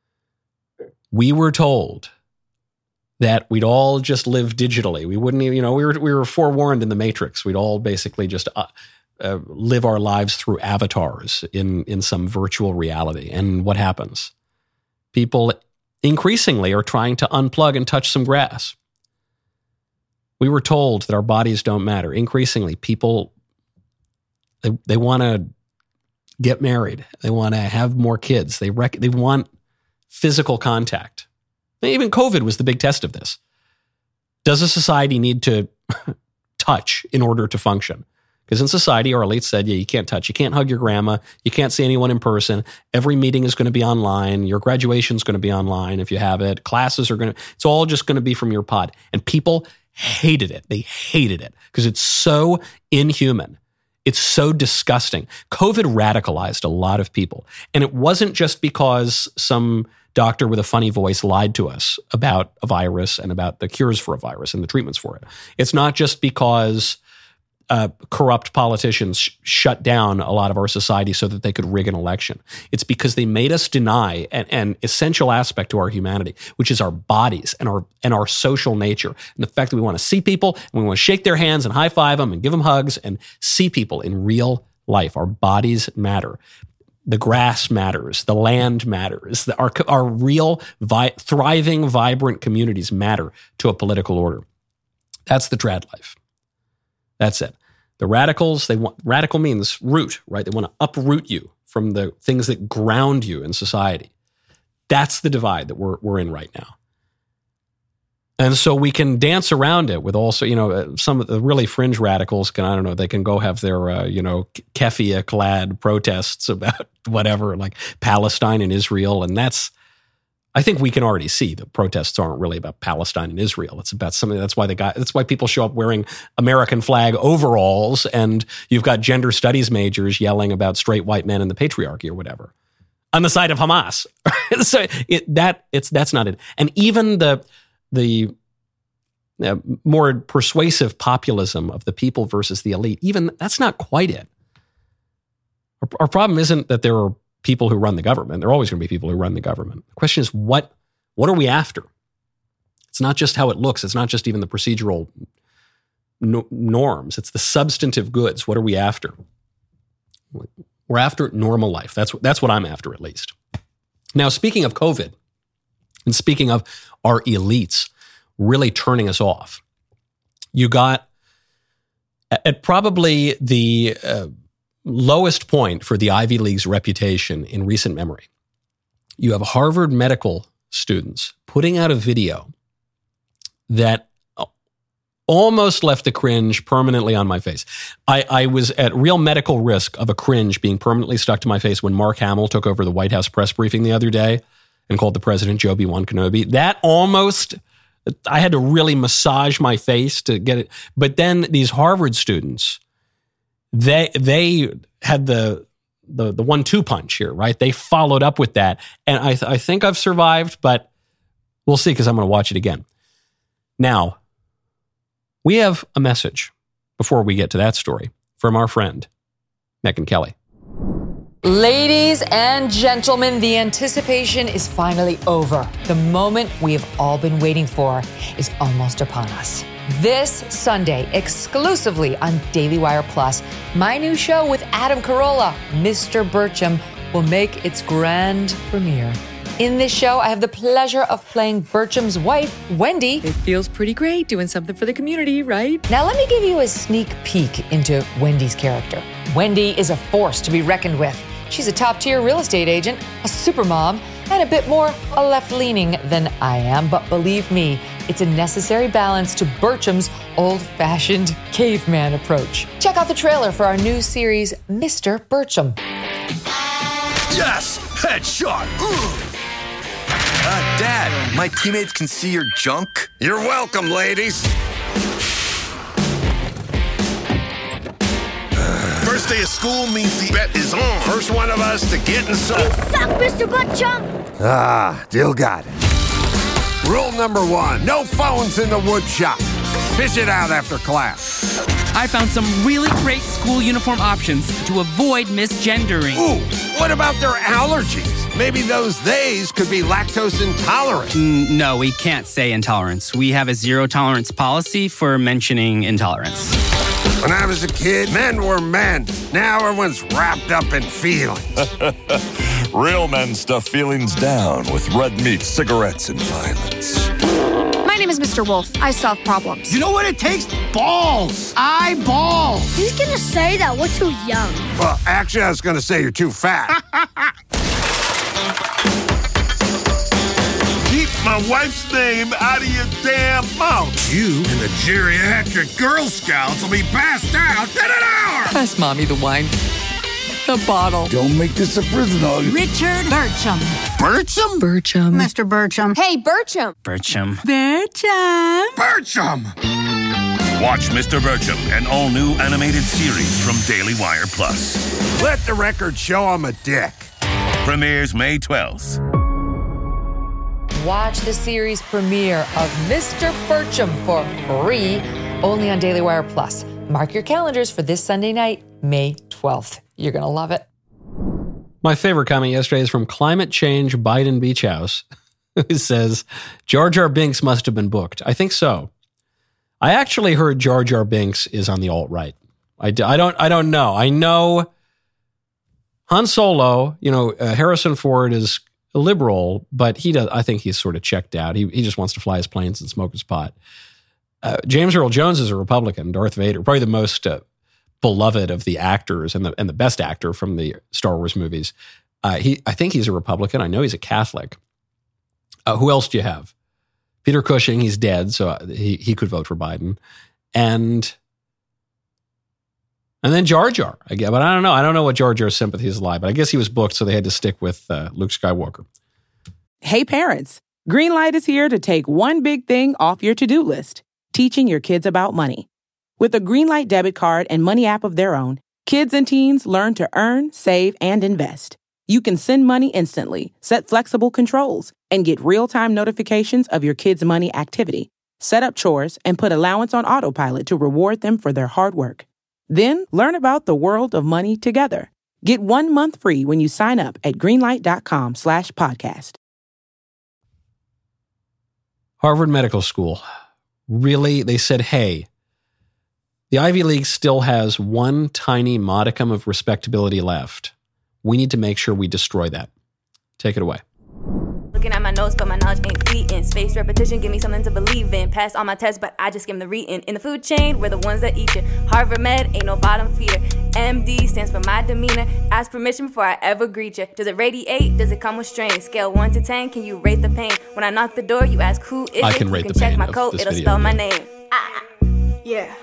We were told that we'd all just live digitally. We wouldn't even, we were forewarned in the Matrix. We'd all basically just live our lives through avatars in some virtual reality. And what happens? People increasingly are trying to unplug and touch some grass. We were told that our bodies don't matter. Increasingly, people, they want to get married. They want to have more kids. They want physical contact. Even COVID was the big test of this. Does a society need to touch in order to function? Because in society, our elites said, you can't touch. You can't hug your grandma. You can't see anyone in person. Every meeting is going to be online. Your graduation is going to be online if you have it. Classes are it's all just going to be from your pod. And people hated it. They hated it because it's so inhuman. It's so disgusting. COVID radicalized a lot of people. And it wasn't just because some doctor with a funny voice lied to us about a virus and about the cures for a virus and the treatments for it. It's not just because corrupt politicians shut down a lot of our society so that they could rig an election. It's because they made us deny an essential aspect to our humanity, which is our bodies and our social nature. And the fact that we want to see people and we want to shake their hands and high five them and give them hugs and see people in real life. Our bodies matter. The grass matters. The land matters. Our real, thriving, vibrant communities matter to a political order. That's the trad life. That's it. The radicals, radical means root, right? They want to uproot you from the things that ground you in society. That's the divide that we're in right now. And so we can dance around it with also, some of the really fringe radicals they can go have their, keffiyeh-clad protests about whatever, like Palestine and Israel. And I think we can already see the protests aren't really about Palestine and Israel. It's about something. That's why people show up wearing American flag overalls, and you've got gender studies majors yelling about straight white men and the patriarchy or whatever on the side of Hamas. So that's not it. And even the more persuasive populism of the people versus the elite, even that's not quite it. Our problem isn't that there are people who run the government. There are always going to be people who run the government. The question is, what are we after? It's not just how it looks. It's not just even the procedural norms. It's the substantive goods. What are we after? We're after normal life. That's what I'm after, at least. Now, speaking of COVID, and speaking of our elites really turning us off, you got at probably the lowest point for the Ivy League's reputation in recent memory. You have Harvard medical students putting out a video that almost left the cringe permanently on my face. I was at real medical risk of a cringe being permanently stuck to my face when Mark Hamill took over the White House press briefing the other day and called the president Joe B-1 Kenobi. That almost, I had to really massage my face to get it. But then these Harvard students, they had the 1-2 punch here, right? They followed up with that. And I think I've survived, but we'll see because I'm going to watch it again. Now, we have a message before we get to that story from our friend, Megyn Kelly.
Ladies and gentlemen, the anticipation is finally over. The moment we have all been waiting for is almost upon us. This Sunday, exclusively on Daily Wire Plus, my new show with Adam Carolla, Mr. Burcham, will make its grand premiere. In this show, I have the pleasure of playing Burcham's wife, Wendy. It feels pretty great doing something for the community, right? Now, let me give you a sneak peek into Wendy's character. Wendy is a force to be reckoned with. She's a top-tier real estate agent, a supermom, and a bit more left-leaning than I am. But believe me, it's a necessary balance to Burcham's old-fashioned caveman approach. Check out the trailer for our new series, Mr. Burcham.
Yes! Headshot! Dad, my teammates can see your junk.
You're welcome, ladies. First day of school means the bet is on. First one of us to get inside.
You suck, Mr. Burcham.
Dill got it. Rule number 1, no phones in the wood shop. Fish it out after class.
I found some really great school uniform options to avoid misgendering.
Ooh, what about their allergies? Maybe those theys could be lactose intolerant.
No, we can't say intolerance. We have a zero tolerance policy for mentioning intolerance.
When I was a kid, men were men. Now everyone's wrapped up in feelings.
Real men stuff feelings down with red meat, cigarettes, and violence.
My name is Mr. Wolf. I solve problems.
You know what it takes? Balls. Eyeballs.
He's gonna say that we're too young.
Well, actually, I was gonna say you're too fat. Keep my wife's name out of your damn mouth. You and the geriatric Girl Scouts will be passed out in an hour.
Pass Mommy the wine. The bottle.
Don't make this a prison hug.
Richard Burcham.
Burcham?
Burcham.
Mr. Burcham. Hey, Burcham.
Burcham.
Burcham.
Burcham!
Watch Mr. Burcham, an all-new animated series from Daily Wire Plus.
Let the record show I'm a dick.
Premieres May 12th.
Watch the series premiere of Mr. Burcham for free, only on Daily Wire Plus. Mark your calendars for this Sunday night, May 12th. You're going to love it.
My favorite comment yesterday is from Climate Change Biden Beach House, who says, Jar Jar Binks must have been booked. I think so. I actually heard Jar Jar Binks is on the alt-right. I don't know. I know Han Solo, Harrison Ford is a liberal, but I think he's sort of checked out. He just wants to fly his planes and smoke his pot. James Earl Jones is a Republican. Darth Vader, probably the most beloved of the actors and the best actor from the Star Wars movies. I think he's a Republican. I know he's a Catholic. Who else do you have? Peter Cushing, he's dead, so he could vote for Biden. And then Jar Jar, I guess. But I don't know. I don't know what Jar Jar's sympathies lie, but I guess he was booked, so they had to stick with Luke Skywalker.
Hey, parents. Greenlight is here to take one big thing off your to-do list, teaching your kids about money. With a Greenlight debit card and money app of their own, kids and teens learn to earn, save, and invest. You can send money instantly, set flexible controls, and get real-time notifications of your kids' money activity. Set up chores and put allowance on autopilot to reward them for their hard work. Then learn about the world of money together. Get 1 month free when you sign up at greenlight.com/podcast.
Harvard Medical School. Really? They said, hey, The Ivy League still has one tiny modicum of respectability left. We need to make sure we destroy that. Take it away.
Looking at my notes, but my knowledge ain't fleeting. Spaced repetition, give me something to believe in. Passed all my tests, but I just skim the reading. In the food chain, we're the ones that eat you. Harvard Med, ain't no bottom feeder. MD stands for my demeanor. Ask permission before I ever greet you. Does it radiate? Does it come with strain? Scale 1 to 10, can you rate the pain? When I knock the door, you ask who is it?
I can rate the pain.
Check my code, it'll spell my name. Yeah.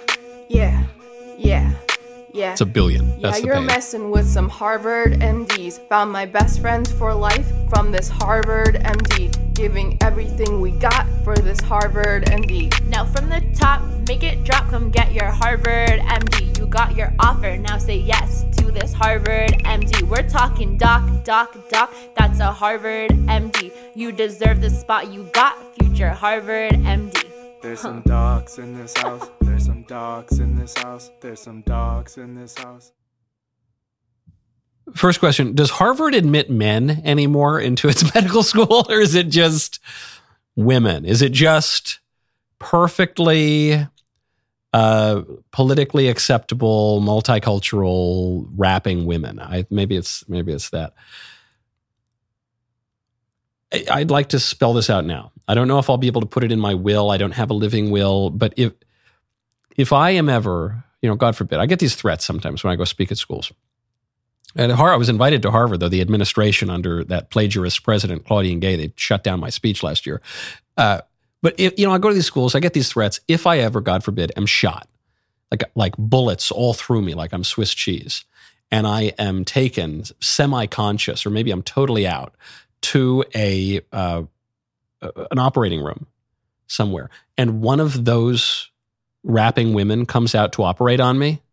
It's a billion. That's the
you're
pain.
messing with some Harvard MDs. Found my best friends for life from this Harvard MD. Giving everything we got for this Harvard MD.
Now from the top, make it drop, come get your Harvard MD. You got your offer, now say yes to this Harvard MD. We're talking doc, that's a Harvard MD. You deserve the spot, you got future Harvard MD.
There's some docs in this house. There's some docs in this house. There's some docs in this house.
First question, does Harvard admit men anymore into its medical school, or is it just women? Is it just perfectly politically acceptable, multicultural rapping women? Maybe it's that. I'd like to spell this out now. I don't know if I'll be able to put it in my will. I don't have a living will, but if I am ever, God forbid, I get these threats sometimes when I go speak at schools. And I was invited to Harvard, though the administration under that plagiarist president, Claudine Gay, they shut down my speech last year. But I go to these schools, I get these threats. If I ever, God forbid, am shot, like bullets all through me, like I'm Swiss cheese, and I am taken semi-conscious, or maybe I'm totally out, to an operating room somewhere, and one of those rapping women comes out to operate on me,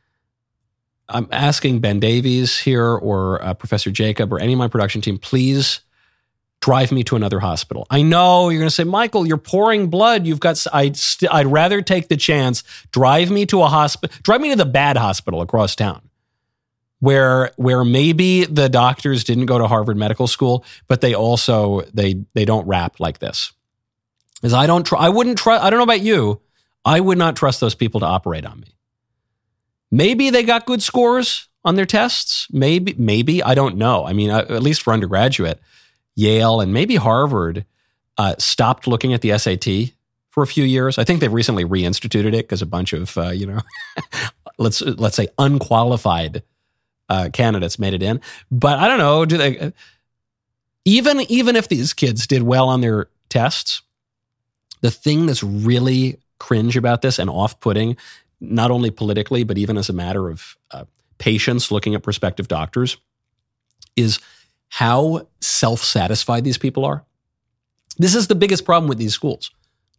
I'm asking Ben Davies here or Professor Jacob or any of my production team, please drive me to another hospital. I know you're going to say, Michael, you're pouring blood. I'd rather take the chance. Drive me to a hospital. Drive me to the bad hospital across town, where maybe the doctors didn't go to Harvard Medical School, but they also they don't rap like this. Because I don't know about you, I would not trust those people to operate on me. Maybe they got good scores on their tests. Maybe I don't know. I mean, at least for undergraduate, Yale and maybe Harvard stopped looking at the SAT for a few years. I think they've recently reinstituted it because a bunch of let's say unqualified candidates made it in. But I don't know. Do they? Even if these kids did well on their tests, the thing that's really cringe about this and off-putting, not only politically, but even as a matter of patients looking at prospective doctors, is how self-satisfied these people are. This is the biggest problem with these schools.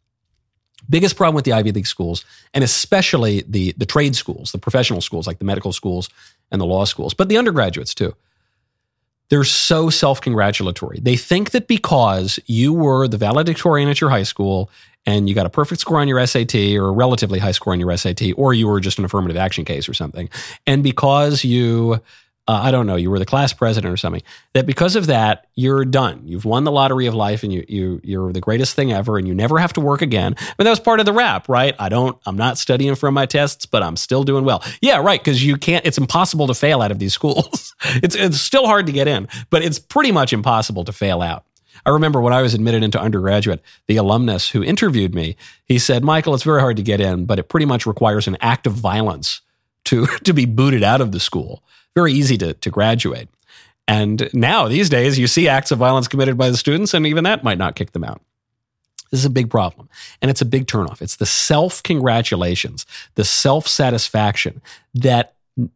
Biggest problem with the Ivy League schools, and especially the trade schools, the professional schools like the medical schools and the law schools, but the undergraduates too. They're so self-congratulatory. They think that because you were the valedictorian at your high school and you got a perfect score on your SAT or a relatively high score on your SAT, or you were just an affirmative action case or something, and because you, you were the class president or something, that because of that, you're done. You've won the lottery of life and you're the greatest thing ever and you never have to work again. But that was part of the rap, right? I'm not studying for my tests, but I'm still doing well. Yeah, right, because it's impossible to fail out of these schools. It's still hard to get in, but it's pretty much impossible to fail out. I remember when I was admitted into undergraduate, the alumnus who interviewed me, he said, Michael, it's very hard to get in, but it pretty much requires an act of violence to be booted out of the school. Very easy to graduate. And now, these days, you see acts of violence committed by the students, and even that might not kick them out. This is a big problem, and it's a big turnoff. It's the self-congratulations, the self-satisfaction that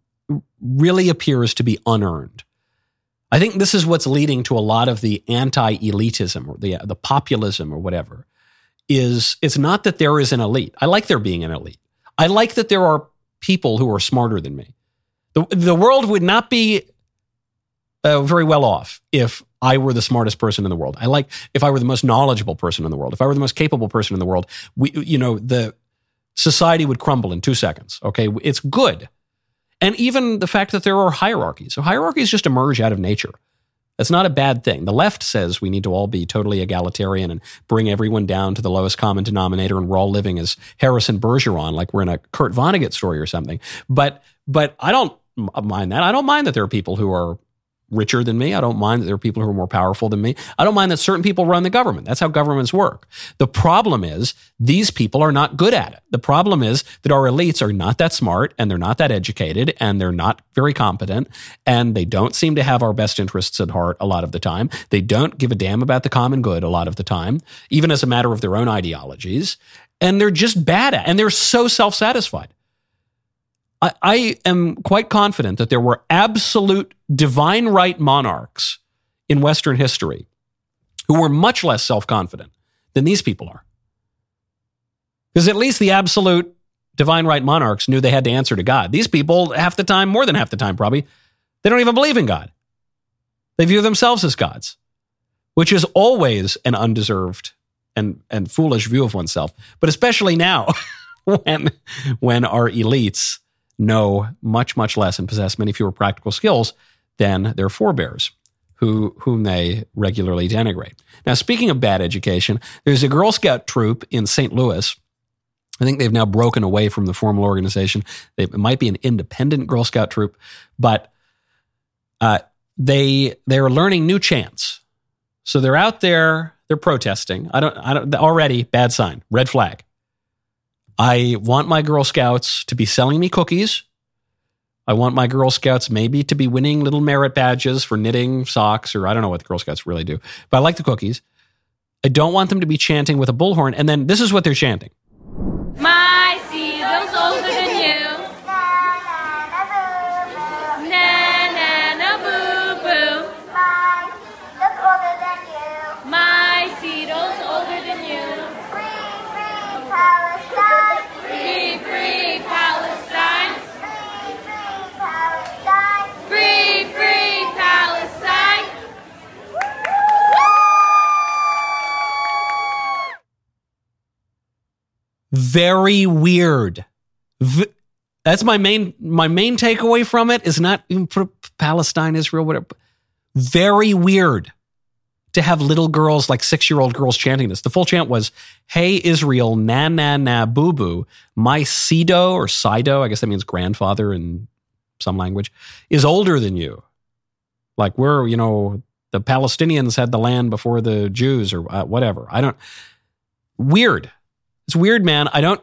really appears to be unearned. I think this is what's leading to a lot of the anti-elitism or the populism or whatever. It's not that there is an elite. I like there being an elite. I like that there are people who are smarter than me. The world would not be very well off if I were the smartest person in the world. I like if I were the most knowledgeable person in the world. If I were the most capable person in the world, the society would crumble in 2 seconds. Okay, it's good. And even the fact that there are hierarchies. So hierarchies just emerge out of nature. That's not a bad thing. The left says we need to all be totally egalitarian and bring everyone down to the lowest common denominator, and we're all living as Harrison Bergeron, like we're in a Kurt Vonnegut story or something. But I don't mind that. I don't mind that there are people who are richer than me. I don't mind that there are people who are more powerful than me. I don't mind that certain people run the government. That's how governments work. The problem is these people are not good at it. The problem is that our elites are not that smart, and they're not that educated, and they're not very competent, and they don't seem to have our best interests at heart a lot of the time. They don't give a damn about the common good a lot of the time, even as a matter of their own ideologies. And they're just bad at it, and they're so self-satisfied. I am quite confident that there were absolute divine right monarchs in Western history who were much less self-confident than these people are. Because at least the absolute divine right monarchs knew they had to answer to God. These people, half the time, more than half the time probably, they don't even believe in God. They view themselves as gods, which is always an undeserved and foolish view of oneself. But especially now, when our elites know much, much less and possess many fewer practical skills than their forebears, whom they regularly denigrate. Now, speaking of bad education, there's a Girl Scout troop in St. Louis. I think they've now broken away from the formal organization. It might be an independent Girl Scout troop, but they're learning new chants. So they're out there, they're protesting. I don't already bad sign, red flag. I want my Girl Scouts to be selling me cookies. I want my Girl Scouts maybe to be winning little merit badges for knitting socks, or I don't know what the Girl Scouts really do, but I like the cookies. I don't want them to be chanting with a bullhorn. And then this is what they're chanting.
My seagulls older than you. Na-na-na boo-boo. My seagulls older than you. Free, free Palestine. Free, free Palestine.
Very weird. That's my main takeaway from it is not even Palestine, Israel, whatever. Very weird to have little girls, like 6-year-old girls chanting this. The full chant was, "Hey Israel, na na na boo boo, my Sido," or Sido, I guess that means grandfather in some language, "is older than you." Like we're, the Palestinians had the land before the Jews or whatever. Weird. It's weird, man. I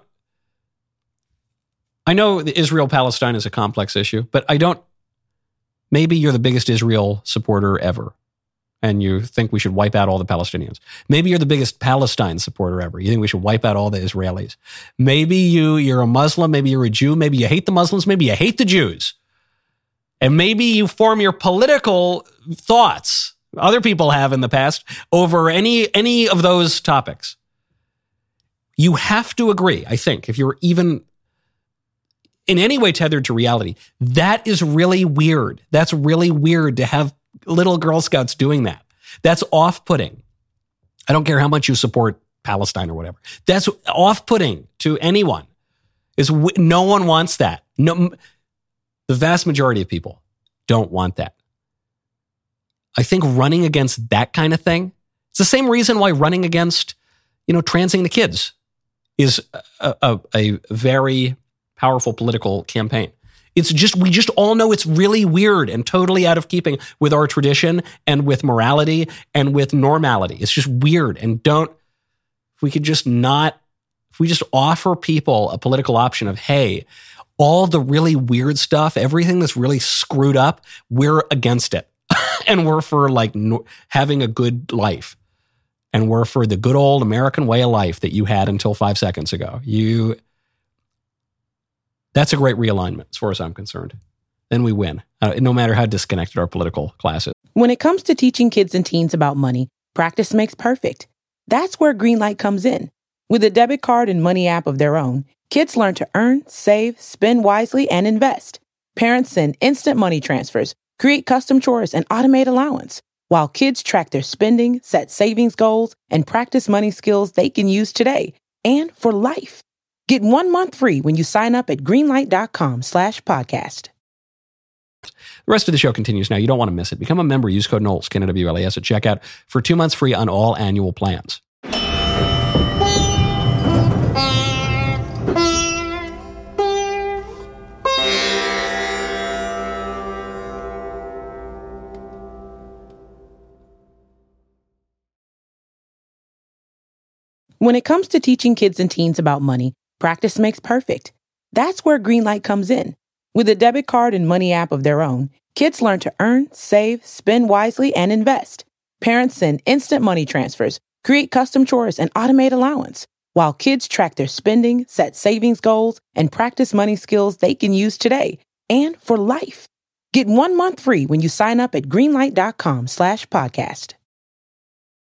know the Israel-Palestine is a complex issue, but maybe you're the biggest Israel supporter ever, and you think we should wipe out all the Palestinians. Maybe you're the biggest Palestine supporter ever. You think we should wipe out all the Israelis. Maybe you're a Muslim, maybe you're a Jew, maybe you hate the Muslims, maybe you hate the Jews. And maybe you form your political thoughts, other people have in the past, over any of those topics. You have to agree, I think, if you're even in any way tethered to reality, that is really weird. That's really weird to have little Girl Scouts doing that. That's off-putting. I don't care how much you support Palestine or whatever. That's off-putting to anyone. No one wants that. No, the vast majority of people don't want that. I think running against that kind of thing, it's the same reason why running against, transing the kids is a very powerful political campaign. We just all know it's really weird and totally out of keeping with our tradition and with morality and with normality. It's just weird. And if we just offer people a political option of, hey, all the really weird stuff, everything that's really screwed up, we're against it. And we're for having a good life. And we're for the good old American way of life that you had until 5 seconds ago. That's a great realignment as far as I'm concerned. Then we win, no matter how disconnected our political class is.
When it comes to teaching kids and teens about money, practice makes perfect. That's where Greenlight comes in. With a debit card and money app of their own, kids learn to earn, save, spend wisely, and invest. Parents send instant money transfers, create custom chores, and automate allowance, while kids track their spending, set savings goals, and practice money skills they can use today and for life. Get 1 month free when you sign up at greenlight.com/podcast.
The rest of the show continues now. You don't want to miss it. Become a member. Use code Knowles, KNWLAS at checkout for 2 months free on all annual plans.
When it comes to teaching kids and teens about money, practice makes perfect. That's where Greenlight comes in. With a debit card and money app of their own, kids learn to earn, save, spend wisely, and invest. Parents send instant money transfers, create custom chores, and automate allowance, while kids track their spending, set savings goals, and practice money skills they can use today and for life. Get 1 month free when you sign up at greenlight.com/podcast.